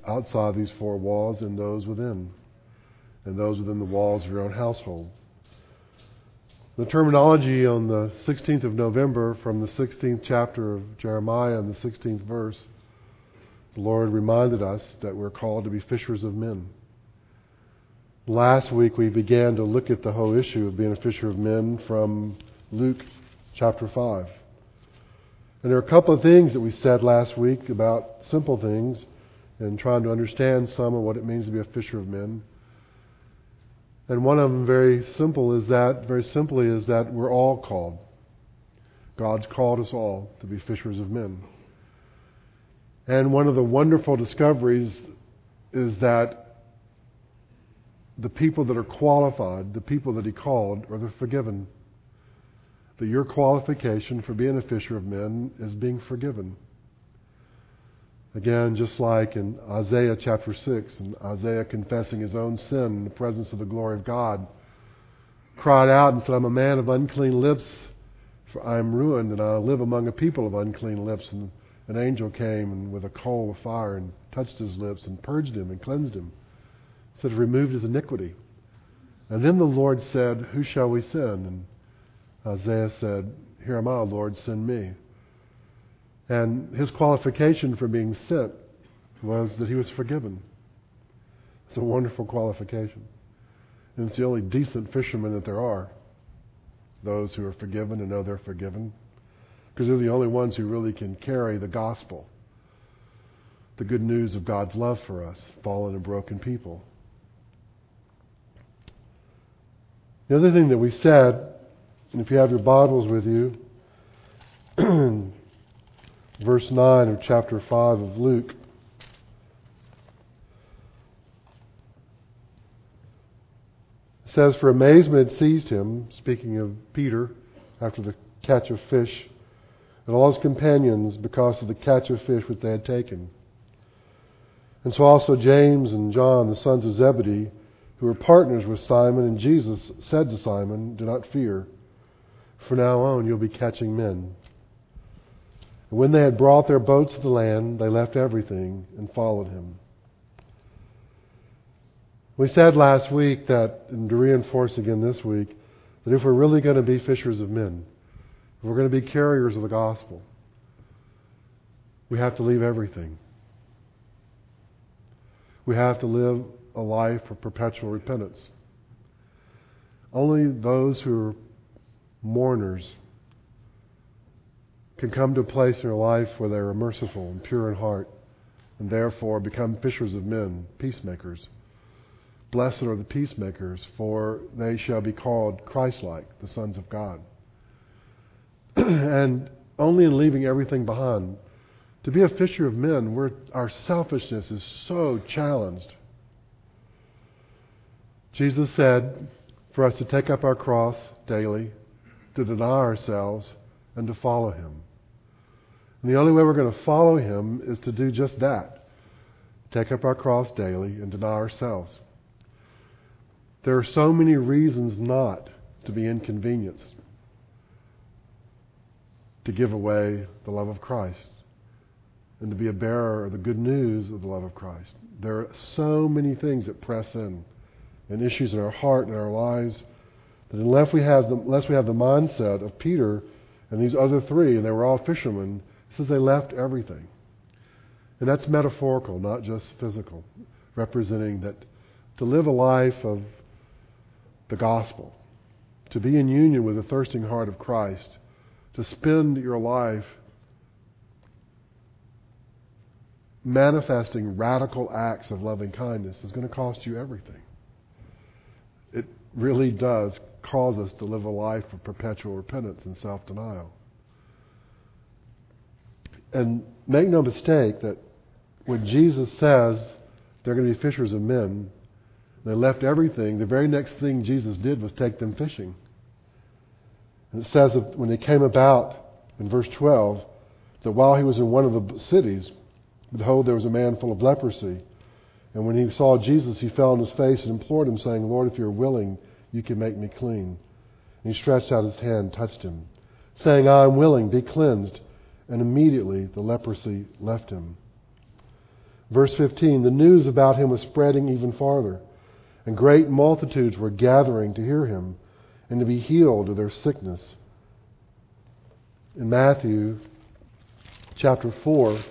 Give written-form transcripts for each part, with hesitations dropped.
outside these four walls and those within the walls of your own household. The terminology on the 16th of November from the 16th chapter of Jeremiah and the 16th verse, the Lord reminded us that we're called to be fishers of men. Last week we began to look at the whole issue of being a fisher of men from Luke chapter 5. And there are a couple of things that we said last week about simple things and trying to understand some of what it means to be a fisher of men. And one of them very simply is that we're all called. God's called us all to be fishers of men. And one of the wonderful discoveries is that the people that are qualified, the people that He called, are the forgiven. That your qualification for being a fisher of men is being forgiven. Again, just like in Isaiah chapter 6, and Isaiah confessing his own sin in the presence of the glory of God, cried out and said, I'm a man of unclean lips, for I am ruined, and I live among a people of unclean lips. And an angel came and with a coal of fire and touched his lips and purged him and cleansed him. Said, removed his iniquity. And then the Lord said, who shall we send? And Isaiah said, here am I, Lord, send me. And his qualification for being sent was that he was forgiven. It's a wonderful qualification. And it's the only decent fishermen that there are. Those who are forgiven and know they're forgiven. Because they're the only ones who really can carry the gospel. The good news of God's love for us, fallen and broken people. The other thing that we said, and if you have your Bibles with you, verse 9 of chapter 5 of Luke. It says, for amazement had seized him, speaking of Peter, after the catch of fish, and all his companions because of the catch of fish which they had taken. And so also James and John, the sons of Zebedee, who were partners with Simon, and Jesus said to Simon, do not fear, from now on you'll be catching men. And when they had brought their boats to the land, they left everything and followed Him. We said last week that, and to reinforce again this week, that if we're really going to be fishers of men, if we're going to be carriers of the gospel, we have to leave everything. We have to live a life of perpetual repentance. Only those who are mourners can come to a place in their life where they are merciful and pure in heart, and therefore become fishers of men, peacemakers. Blessed are the peacemakers, for they shall be called Christ-like, the sons of God. And only in leaving everything behind, to be a fisher of men, our selfishness is so challenged. Jesus said for us to take up our cross daily, to deny ourselves, and to follow Him. And the only way we're going to follow Him is to do just that. Take up our cross daily and deny ourselves. There are so many reasons not to be inconvenienced, to give away the love of Christ, and to be a bearer of the good news of the love of Christ. There are so many things that press in, and issues in our heart and our lives, that unless we have the mindset of Peter and these other three, and they were all fishermen, it says they left everything. And that's metaphorical, not just physical, representing that to live a life of the gospel, to be in union with the thirsting heart of Christ, to spend your life manifesting radical acts of loving kindness is going to cost you everything. It really does cause us to live a life of perpetual repentance and self-denial. And make no mistake that when Jesus says they're going to be fishers of men, they left everything, the very next thing Jesus did was take them fishing. And it says that when they came about, in verse 12, that while he was in one of the cities, behold, there was a man full of leprosy. And when he saw Jesus, he fell on his face and implored him, saying, Lord, if you're willing, you can make me clean. And he stretched out his hand and touched him, saying, I am willing, be cleansed. And immediately the leprosy left him. Verse 15, the news about him was spreading even farther, and great multitudes were gathering to hear him and to be healed of their sickness. In Matthew chapter 4,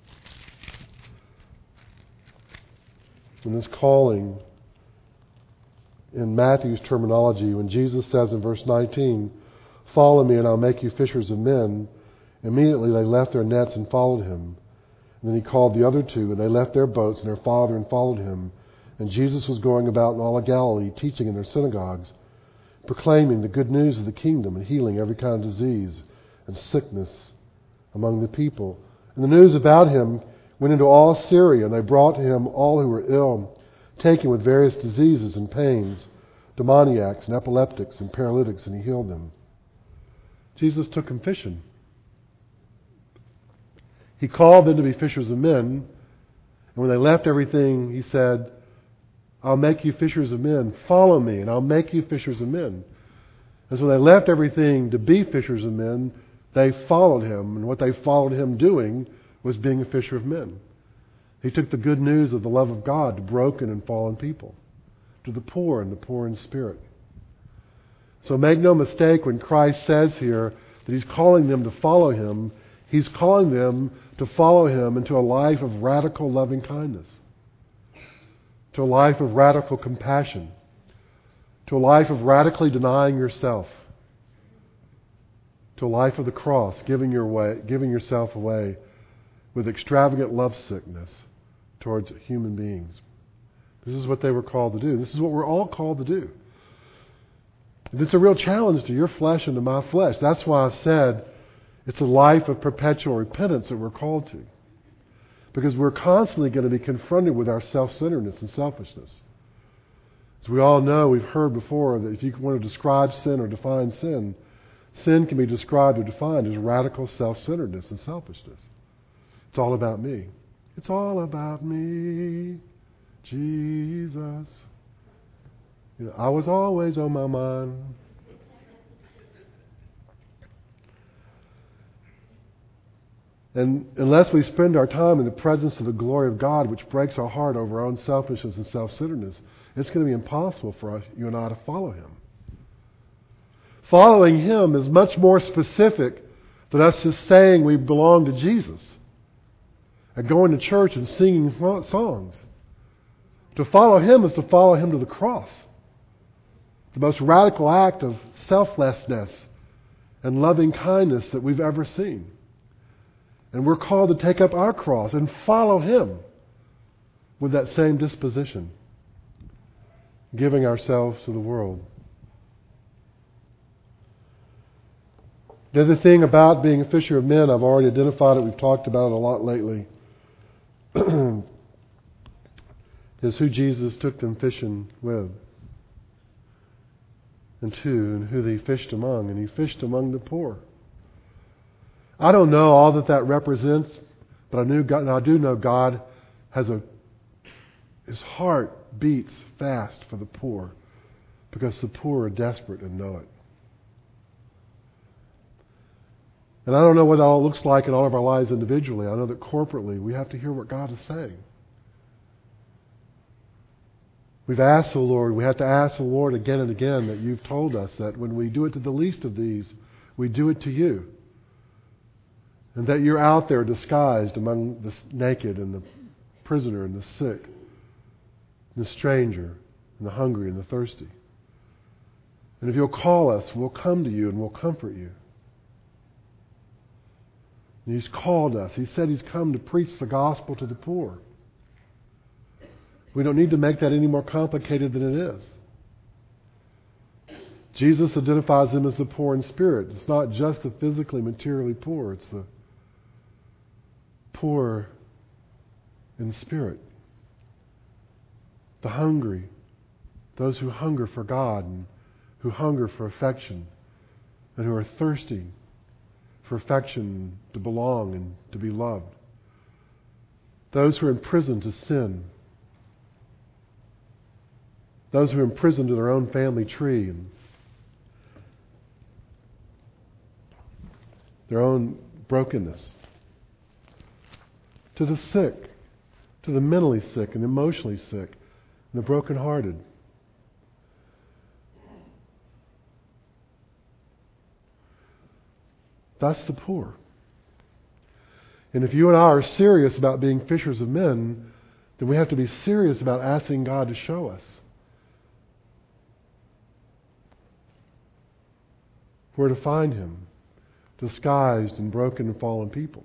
in this calling, in Matthew's terminology, when Jesus says in verse 19, "Follow me and I'll make you fishers of men," immediately they left their nets and followed him. And then he called the other two, and they left their boats and their father and followed him. And Jesus was going about in all of Galilee, teaching in their synagogues, proclaiming the good news of the kingdom and healing every kind of disease and sickness among the people. And the news about him went into all Syria, and they brought to him all who were ill, taken with various diseases and pains, demoniacs and epileptics and paralytics, and he healed them. Jesus took them fishing. He called them to be fishers of men, and when they left everything, he said, "I'll make you fishers of men. Follow me, and I'll make you fishers of men." And so they left everything to be fishers of men. They followed him, and what they followed him doing was being a fisher of men. He took the good news of the love of God to broken and fallen people, to the poor and the poor in spirit. So make no mistake when Christ says here that he's calling them to follow him, he's calling them to follow him into a life of radical loving kindness, to a life of radical compassion, to a life of radically denying yourself, to a life of the cross, giving yourself away with extravagant lovesickness towards human beings. This is what they were called to do. This is what we're all called to do. And it's a real challenge to your flesh and to my flesh. That's why I said it's a life of perpetual repentance that we're called to. Because we're constantly going to be confronted with our self-centeredness and selfishness. As we all know, we've heard before that if you want to describe sin or define sin, sin can be described or defined as radical self-centeredness and selfishness. It's all about me. It's all about me, Jesus. I was always on my mind. And unless we spend our time in the presence of the glory of God, which breaks our heart over our own selfishness and self-centeredness, it's going to be impossible for us, you and I, to follow him. Following him is much more specific than us just saying we belong to Jesus and going to church and singing songs. To follow him is to follow him to the cross. The most radical act of selflessness and loving kindness that we've ever seen. And we're called to take up our cross and follow him with that same disposition, giving ourselves to the world. The other thing about being a fisher of men, I've already identified it, we've talked about it a lot lately, is who Jesus took them fishing with. And who he fished among. And he fished among the poor. I don't know all that represents, but I do know God has his heart beats fast for the poor because the poor are desperate and know it. And I don't know what it all looks like in all of our lives individually. I know that corporately we have to hear what God is saying. We've asked the Lord, we have to ask the Lord again and again that you've told us that when we do it to the least of these, we do it to you. And that you're out there disguised among the naked and the prisoner and the sick, and the stranger and the hungry and the thirsty. And if you'll call us, we'll come to you and we'll comfort you. And he's called us. He said he's come to preach the gospel to the poor. We don't need to make that any more complicated than it is. Jesus identifies them as the poor in spirit. It's not just the physically, materially poor. It's the poor in spirit. The hungry. Those who hunger for God and who hunger for affection and who are thirsty for affection, to belong and to be loved. Those who are in prison to sin. Those who are imprisoned to their own family tree and their own brokenness. To the sick, to the mentally sick and the emotionally sick and the brokenhearted. That's the poor. And if you and I are serious about being fishers of men, then we have to be serious about asking God to show us where to find Him, disguised in broken and fallen people.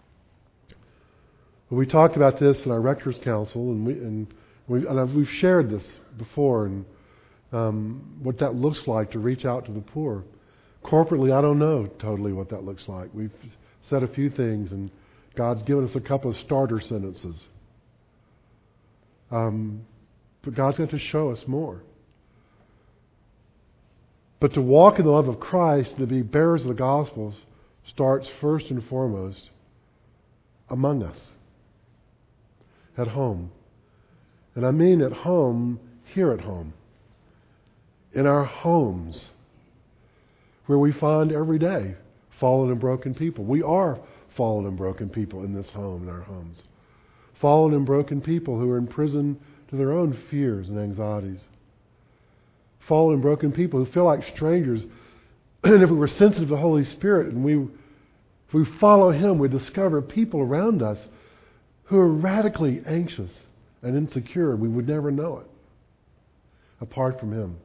We talked about this in our Rector's Council, and we've shared this before, and what that looks like to reach out to the poor. Corporately, I don't know totally what that looks like. We've said a few things, and God's given us a couple of starter sentences. But God's going to show us more. But to walk in the love of Christ, to be bearers of the gospel, starts first and foremost among us, at home. And I mean at home, here at home, in our homes, where we find every day fallen and broken people. We are fallen and broken people in this home, in our homes. Fallen and broken people who are in prison to their own fears and anxieties. Fallen and broken people who feel like strangers. And if we were sensitive to the Holy Spirit and if we follow Him, we discover people around us who are radically anxious and insecure. We would never know it apart from Him.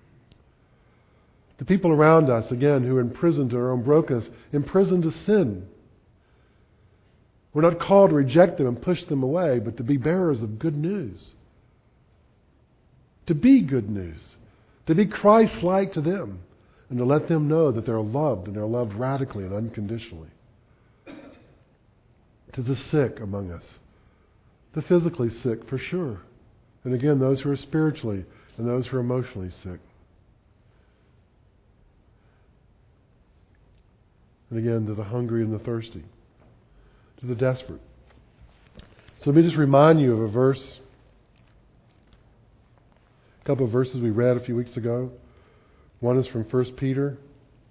The people around us, again, who are imprisoned to their own brokenness, imprisoned to sin. We're not called to reject them and push them away, but to be bearers of good news. To be good news. To be Christ-like to them. And to let them know that they're loved, and they're loved radically and unconditionally. To the sick among us. The physically sick, for sure. And again, those who are spiritually and those who are emotionally sick. And again, to the hungry and the thirsty. To the desperate. So let me just remind you of a verse. A couple of verses we read a few weeks ago. One is from 1 Peter.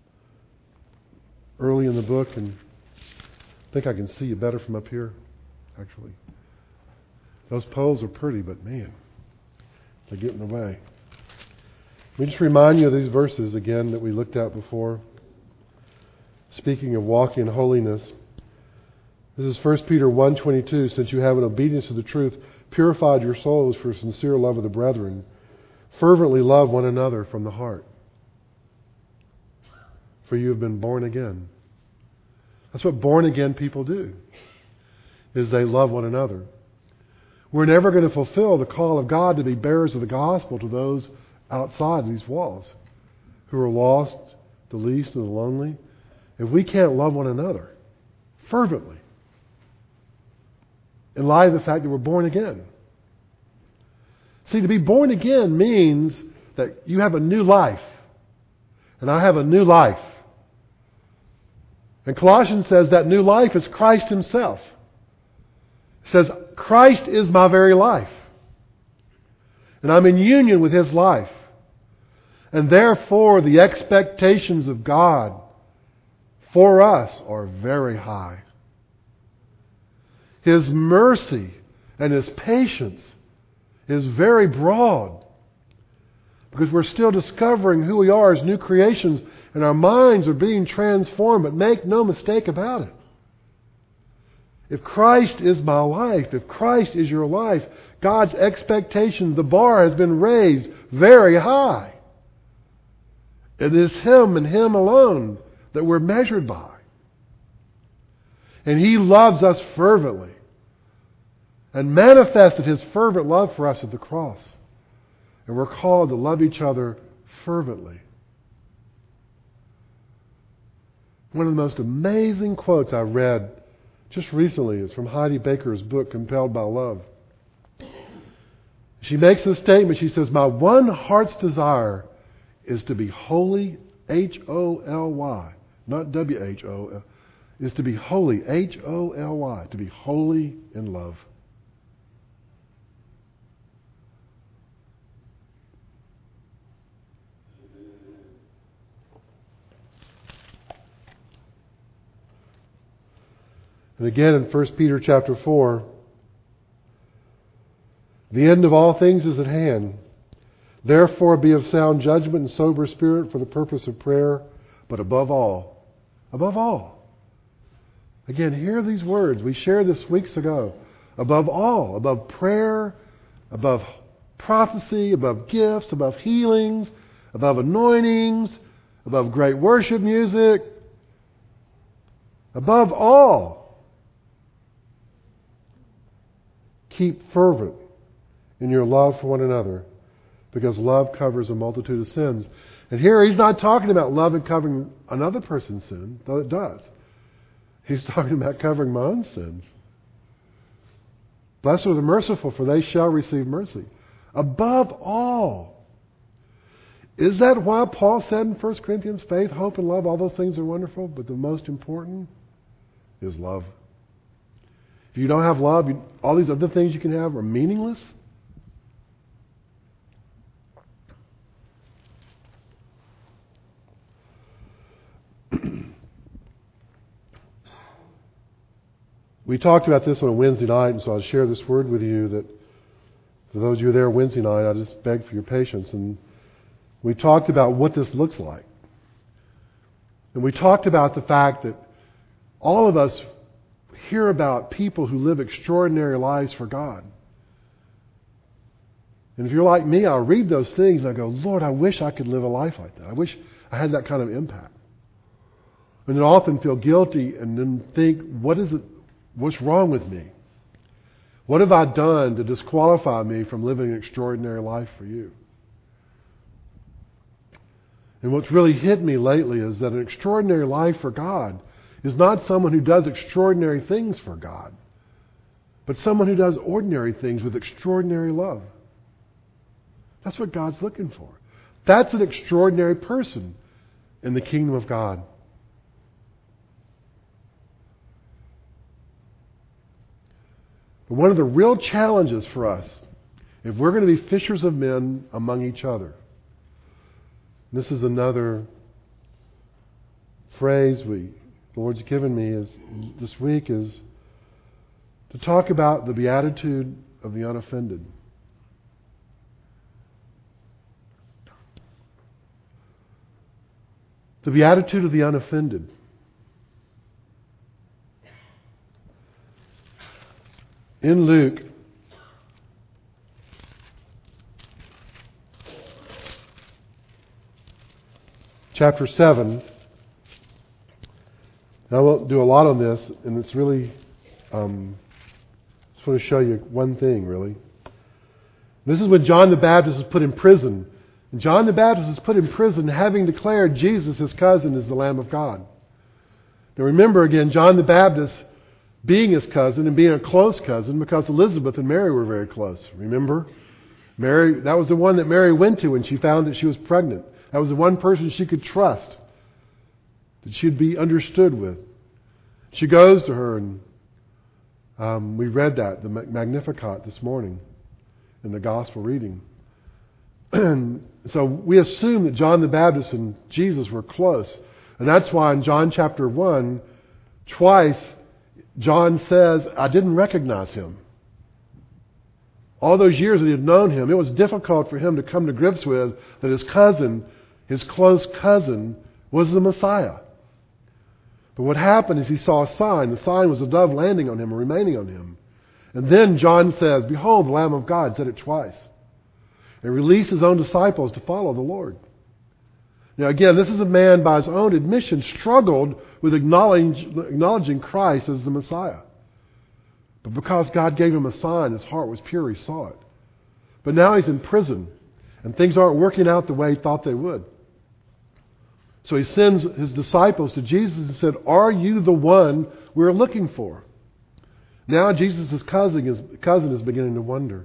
Early in the book. And I think I can see you better from up here, actually. Those poles are pretty, but man, they get in the way. Let me just remind you of these verses again that we looked at before. Speaking of walking in holiness, this is 1 Peter 1:22. Since you have in obedience to the truth purified your souls for sincere love of the brethren, fervently love one another from the heart. For you have been born again. That's what born again people do, is they love one another. We're never going to fulfill the call of God to be bearers of the gospel to those outside these walls who are lost, the least, and the lonely, if we can't love one another fervently in light of the fact that we're born again. See, to be born again means that you have a new life, and I have a new life. And Colossians says that new life is Christ Himself. It says, Christ is my very life. And I'm in union with His life. And therefore, the expectations of God for us are very high. His mercy and His patience is very broad. Because we're still discovering who we are as new creations, and our minds are being transformed. But make no mistake about it. If Christ is my life, if Christ is your life, God's expectation, the bar has been raised very high. It is Him and Him alone that we're measured by. And He loves us fervently and manifested His fervent love for us at the cross. And we're called to love each other fervently. One of the most amazing quotes I read just recently is from Heidi Baker's book, Compelled by Love. She makes this statement. She says, my one heart's desire is to be holy, H-O-L-Y, not W-H-O-L, is to be holy, H-O-L-Y, to be holy in love. And again in 1 Peter chapter 4, The end of all things is at hand. Therefore be of sound judgment and sober spirit for the purpose of prayer, but above all, again, hear these words. We shared this weeks ago. Above all, above prayer, above prophecy, above gifts, above healings, above anointings, above great worship music, above all, keep fervent in your love for one another, because love covers a multitude of sins. And here he's not talking about love and covering another person's sin, though it does. He's talking about covering my own sins. Blessed are the merciful, for they shall receive mercy. Above all. Is that why Paul said in 1 Corinthians, faith, hope, and love, all those things are wonderful, but the most important is love. If you don't have love, all these other things you can have are meaningless. We talked about this on a Wednesday night, and so I'll share this word with you that for those of you there Wednesday night, I just beg for your patience. And we talked about what this looks like. And we talked about the fact that all of us hear about people who live extraordinary lives for God. And if you're like me, I'll read those things and I go, Lord, I wish I could live a life like that. I wish I had that kind of impact. And then often feel guilty and then think, what's wrong with me? What have I done to disqualify me from living an extraordinary life for you? And what's really hit me lately is that an extraordinary life for God is not someone who does extraordinary things for God, but someone who does ordinary things with extraordinary love. That's what God's looking for. That's an extraordinary person in the kingdom of God. But one of the real challenges for us, if we're going to be fishers of men among each other, this is another phrase the Lord's given me this week is to talk about the beatitude of the unoffended. The beatitude of the unoffended. In Luke, chapter 7, and I won't do a lot on this, and it's really, just want to show you one thing, really. This is when John the Baptist is put in prison. And John the Baptist is put in prison having declared Jesus, his cousin, is the Lamb of God. Now remember again, John the Baptist being his cousin and being a close cousin because Elizabeth and Mary were very close. Remember? Mary, that was the one that Mary went to when she found that she was pregnant. That was the one person she could trust, that she'd be understood with. She goes to her, and we read that, the Magnificat this morning in the gospel reading. And so we assume that John the Baptist and Jesus were close. And that's why in John chapter 1, twice John says, I didn't recognize him. All those years that he had known him, it was difficult for him to come to grips with that his cousin, his close cousin, was the Messiah. But what happened is he saw a sign. The sign was a dove landing on him or remaining on him. And then John says, behold, the Lamb of God, said it twice. And released his own disciples to follow the Lord. Now again, this is a man by his own admission struggled with acknowledging Christ as the Messiah. But because God gave him a sign, his heart was pure, he saw it. But now he's in prison, and things aren't working out the way he thought they would. So he sends his disciples to Jesus and said, are you the one we're looking for? Now Jesus' cousin is beginning to wonder.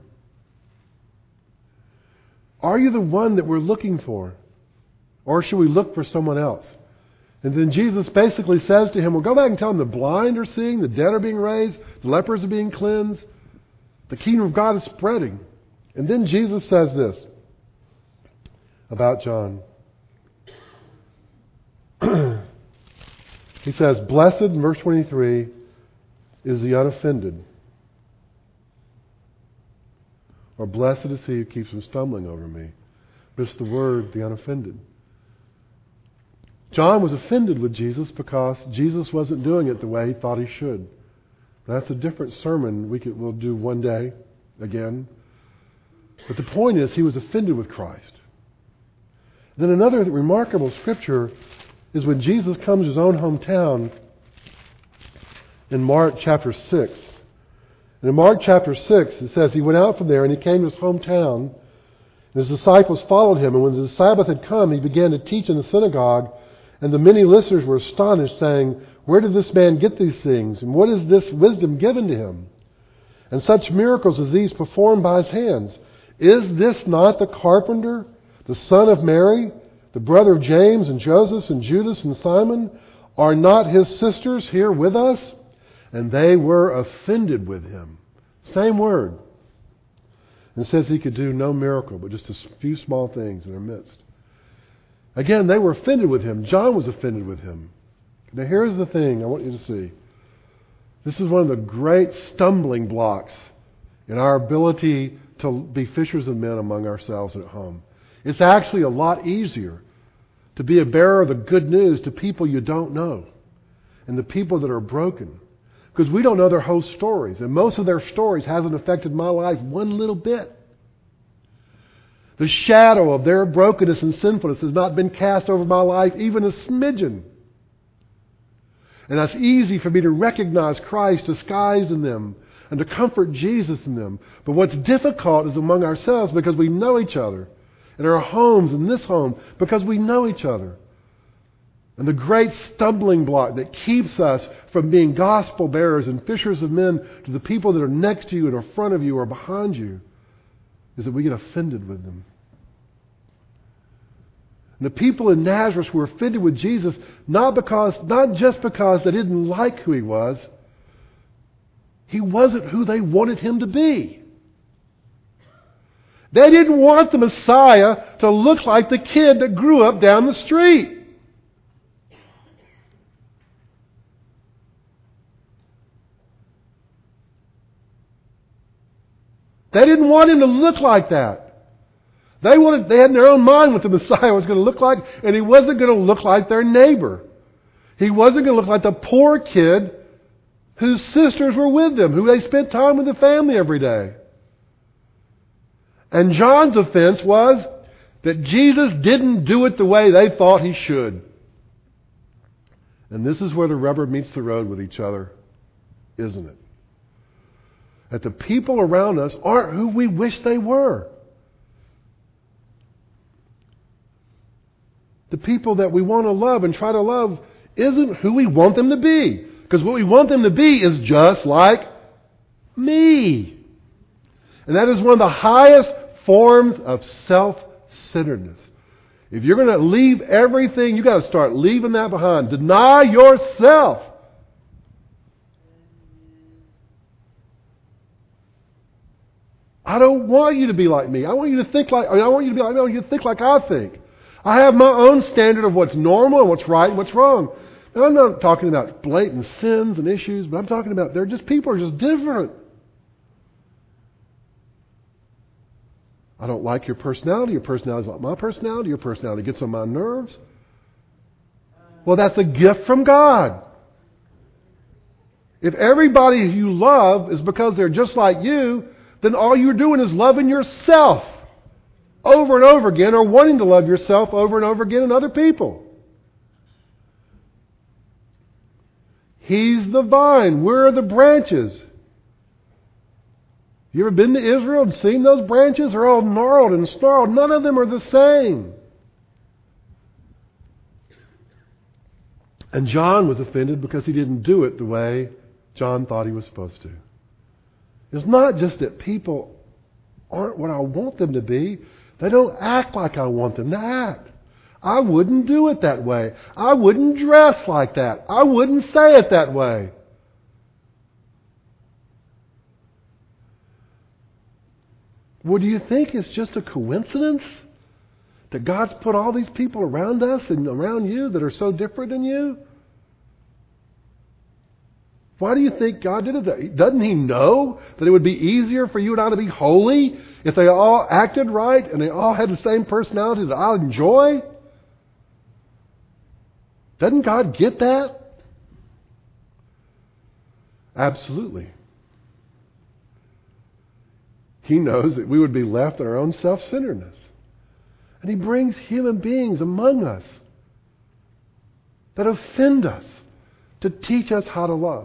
Are you the one that we're looking for? Or should we look for someone else? And then Jesus basically says to him, well, go back and tell them the blind are seeing, the dead are being raised, the lepers are being cleansed. The kingdom of God is spreading. And then Jesus says this about John. He says, blessed, in verse 23, is the unoffended. or blessed is he who keeps from stumbling over me. But it's the word, the unoffended. John was offended with Jesus because Jesus wasn't doing it the way he thought he should. That's a different sermon we'll do one day again. But the point is, he was offended with Christ. Then another remarkable scripture is when Jesus comes to his own hometown in Mark chapter 6. And in Mark chapter 6, it says, he went out from there and he came to his hometown, and his disciples followed him. And when the Sabbath had come, he began to teach in the synagogue, and the many listeners were astonished, saying, where did this man get these things? And what is this wisdom given to him? And such miracles as these performed by his hands. Is this not the carpenter, the son of Mary, the brother of James and Joseph and Judas and Simon? Are not his sisters here with us? And they were offended with him. Same word. And it says he could do no miracle, but just a few small things in their midst. Again, they were offended with him. John was offended with him. Now here's the thing I want you to see. This is one of the great stumbling blocks in our ability to be fishers of men among ourselves at home. It's actually a lot easier to be a bearer of the good news to people you don't know and the people that are broken, because we don't know their whole stories, and most of their stories hasn't affected my life one little bit. The shadow of their brokenness and sinfulness has not been cast over my life even a smidgen. And that's easy for me to recognize Christ disguised in them and to comfort Jesus in them. But what's difficult is among ourselves, because we know each other, in our homes, in this home, because we know each other. And the great stumbling block that keeps us from being gospel bearers and fishers of men to the people that are next to you and in front of you or behind you is that we get offended with them. And the people in Nazareth were offended with Jesus not just because they didn't like who he was. He wasn't who they wanted him to be. They didn't want the Messiah to look like the kid that grew up down the street. They didn't want him to look like that. They had in their own mind what the Messiah was going to look like, and he wasn't going to look like their neighbor. He wasn't going to look like the poor kid whose sisters were with them, who they spent time with the family every day. And John's offense was that Jesus didn't do it the way they thought he should. And this is where the rubber meets the road with each other, isn't it? That the people around us aren't who we wish they were. The people that we want to love and try to love isn't who we want them to be. Because what we want them to be is just like me. And that is one of the highest forms of self-centeredness. If you're going to leave everything, you've got to start leaving that behind. Deny yourself. I don't want you to be like me. I want you to think like I think. I have my own standard of what's normal and what's right and what's wrong. Now, I'm not talking about blatant sins and issues, but I'm talking about people are just different. I don't like your personality. Your personality is not my personality. Your personality gets on my nerves. Well, that's a gift from God. If everybody you love is because they're just like you, then all you're doing is loving yourself over and over again, or wanting to love yourself over and over again in other people. He's the vine. We're the branches. You ever been to Israel and seen those branches? They're all gnarled and snarled. None of them are the same. And John was offended because he didn't do it the way John thought he was supposed to. It's not just that people aren't what I want them to be. They don't act like I want them to act. I wouldn't do it that way. I wouldn't dress like that. I wouldn't say it that way. Well, do you think it's just a coincidence that God's put all these people around us and around you that are so different than you? Why do you think God did it? Doesn't He know that it would be easier for you and I to be holy if they all acted right and they all had the same personality that I enjoy? Doesn't God get that? Absolutely. He knows that we would be left in our own self-centeredness. And He brings human beings among us that offend us to teach us how to love.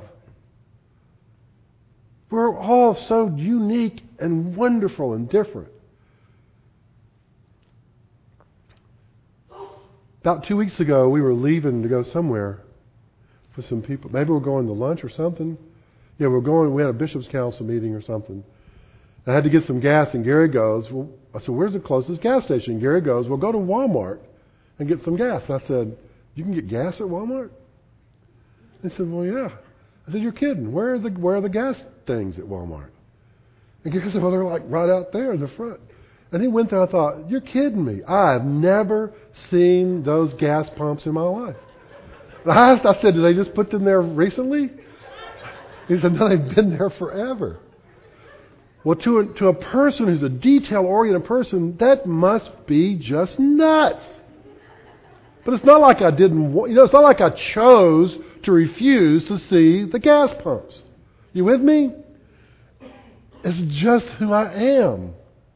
We're all so unique and wonderful and different. About 2 weeks ago, we were leaving to go somewhere for some people. Maybe we're going to lunch or something. Yeah, we had a bishop's council meeting or something. I had to get some gas, and Gary goes, well, I said, where's the closest gas station? Gary goes, well, go to Walmart and get some gas. I said, you can get gas at Walmart? He said, well, yeah. I said, you're kidding. Where are the gas things at Walmart? And Gary said, well, they're like right out there in the front. And he went there, and I thought, you're kidding me. I've never seen those gas pumps in my life. And I said, did they just put them there recently? He said, no, they've been there forever. Well, to a person who's a detail-oriented person, that must be just nuts. But it's not like I didn't, it's not like I chose to refuse to see the gas pumps. You with me? It's just who I am.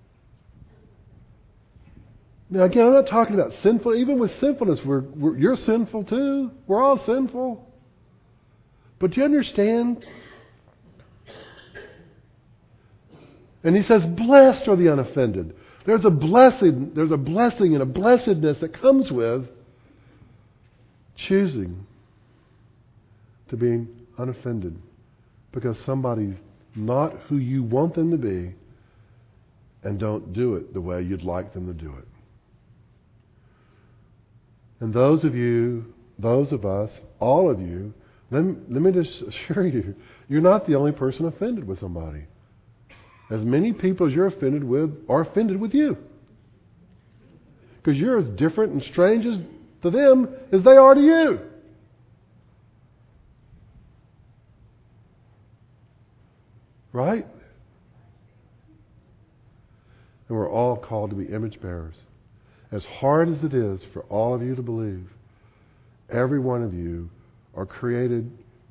Now, again, I'm not talking about sinful. Even with sinfulness, you're sinful too. We're all sinful. But do you understand? And He says, blessed are the unoffended. There's a blessing and a blessedness that comes with choosing to be unoffended because somebody's not who you want them to be and don't do it the way you'd like them to do it. And those of us, all of you, let me just assure you, you're not the only person offended with somebody. As many people as you're offended with are offended with you. Because you're as different and strange to them as they are to you. Right? And we're all called to be image bearers. As hard as it is for all of you to believe, every one of you are created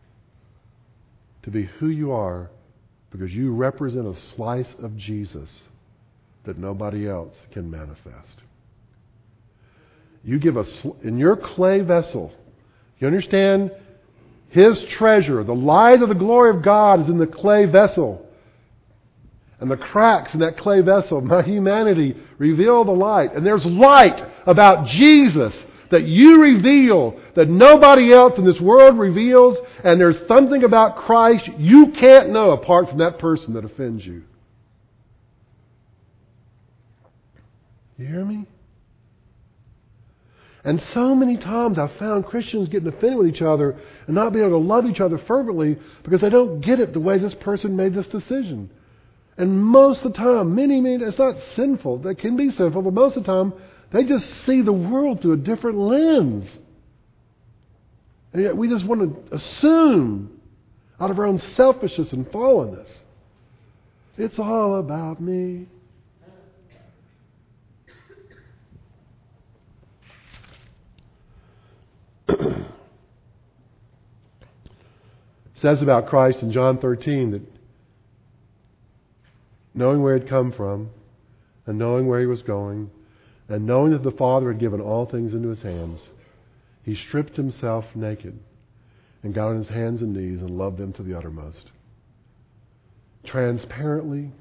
to be who you are because you represent a slice of Jesus that nobody else can manifest. You give in your clay vessel, you understand? His treasure, the light of the glory of God is in the clay vessel. And the cracks in that clay vessel, my humanity, reveal the light. And there's light about Jesus that you reveal that nobody else in this world reveals. And there's something about Christ you can't know apart from that person that offends you. You hear me? And so many times I've found Christians getting offended with each other and not being able to love each other fervently because they don't get it the way this person made this decision. And most of the time, it's not sinful. That can be sinful, but most of the time, they just see the world through a different lens. And yet we just want to assume out of our own selfishness and fallenness. It's all about me. Says about Christ in John 13 that knowing where He'd come from and knowing where He was going and knowing that the Father had given all things into His hands, He stripped Himself naked and got on His hands and knees and loved them to the uttermost. Transparently,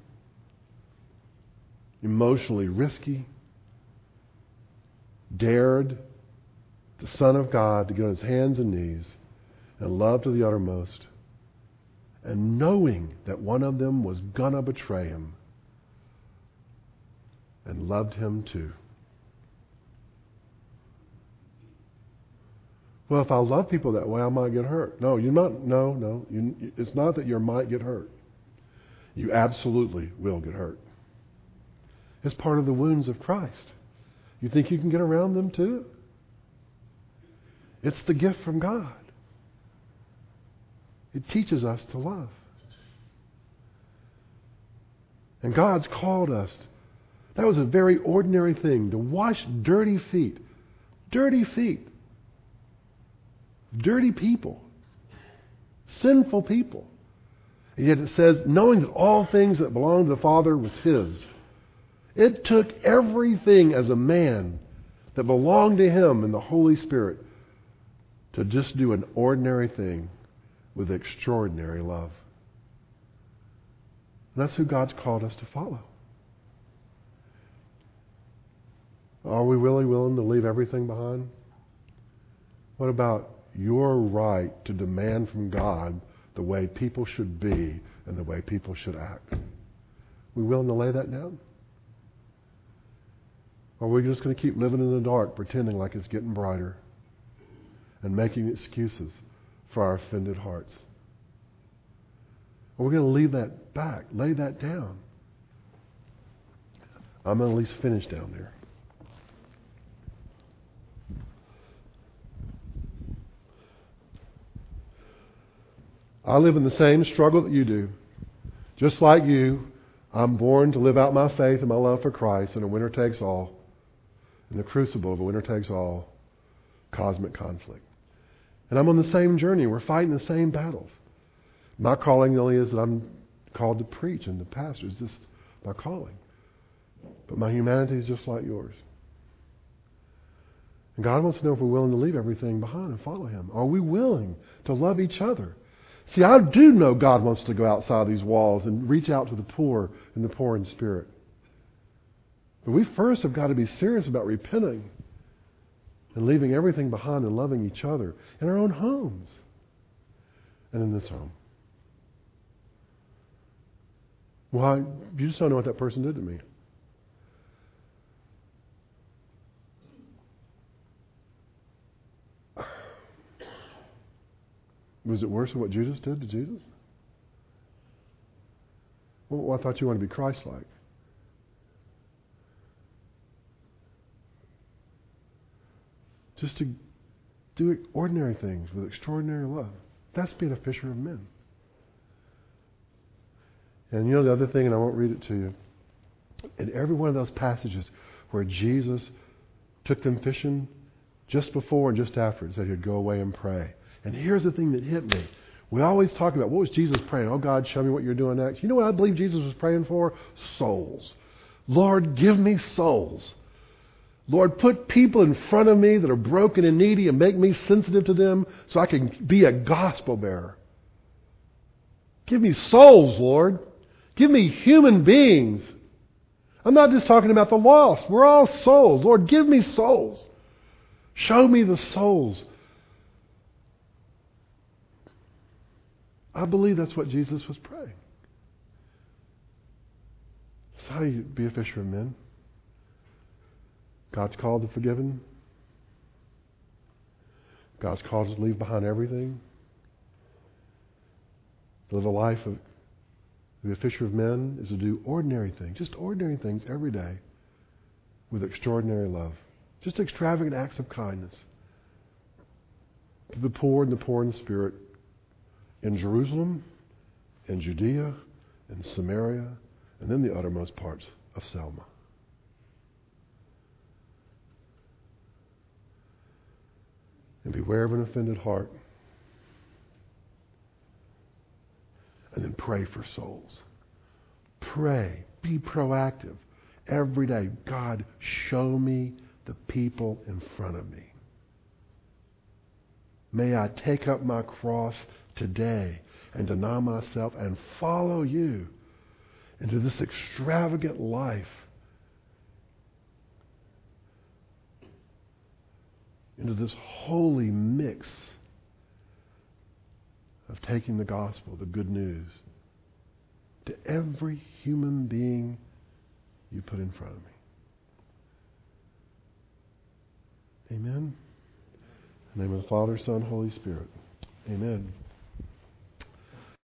emotionally risky, dared the Son of God to get on His hands and knees and love to the uttermost, and knowing that one of them was going to betray Him, and loved Him too. Well, if I love people that way, I might get hurt. No, you're not. No. It's not that you might get hurt. You absolutely will get hurt. It's part of the wounds of Christ. You think you can get around them too? It's the gift from God. It teaches us to love. And God's called us. That was a very ordinary thing, to wash dirty feet. Dirty feet. Dirty people. Sinful people. And yet it says, knowing that all things that belong to the Father was His. It took everything as a man that belonged to Him and the Holy Spirit to just do an ordinary thing with extraordinary love. And that's who God's called us to follow. Are we really willing to leave everything behind? What about your right to demand from God the way people should be and the way people should act? We willing to lay that down? Or are we just going to keep living in the dark, pretending like it's getting brighter and making excuses for our offended hearts? Or we're going to leave that back, lay that down. I'm going to at least finish down there. I live in the same struggle that you do. Just like you, I'm born to live out my faith and my love for Christ in a winner takes all, in the crucible of a winner takes all cosmic conflict. And I'm on the same journey. We're fighting the same battles. My calling only is that I'm called to preach and to pastor. It's just my calling. But my humanity is just like yours. And God wants to know if we're willing to leave everything behind and follow Him. Are we willing to love each other? See, I do know God wants to go outside these walls and reach out to the poor and the poor in spirit. But we first have got to be serious about repenting and leaving everything behind and loving each other in our own homes and in this home. Why? You just don't know what that person did to me. Was it worse than what Judas did to Jesus? Well, I thought you wanted to be Christ-like. Just to do ordinary things with extraordinary love. That's being a fisher of men. And you know the other thing, and I won't read it to you. In every one of those passages where Jesus took them fishing, just before and just after, it said He'd go away and pray. And here's the thing that hit me. We always talk about, what was Jesus praying? Oh, God, show me what you're doing next. You know what I believe Jesus was praying for? Souls. Lord, give me souls. Lord, put people in front of me that are broken and needy and make me sensitive to them so I can be a gospel bearer. Give me souls, Lord. Give me human beings. I'm not just talking about the lost. We're all souls. Lord, give me souls. Show me the souls. I believe that's what Jesus was praying. That's how you be a fisher of men. God's called the forgiven. God's called us to leave behind everything. To live a life of to be a fisher of men is to do ordinary things, just ordinary things every day with extraordinary love. Just extravagant acts of kindness to the poor and the poor in the spirit in Jerusalem, in Judea, in Samaria, and then the uttermost parts of Selma. And beware of an offended heart. And then pray for souls. Pray. Be proactive. Every day, God, show me the people in front of me. May I take up my cross today and deny myself and follow you into this extravagant life, into this holy mix of taking the gospel, the good news, to every human being you put in front of me. Amen. In the name of the Father, Son, Holy Spirit. Amen.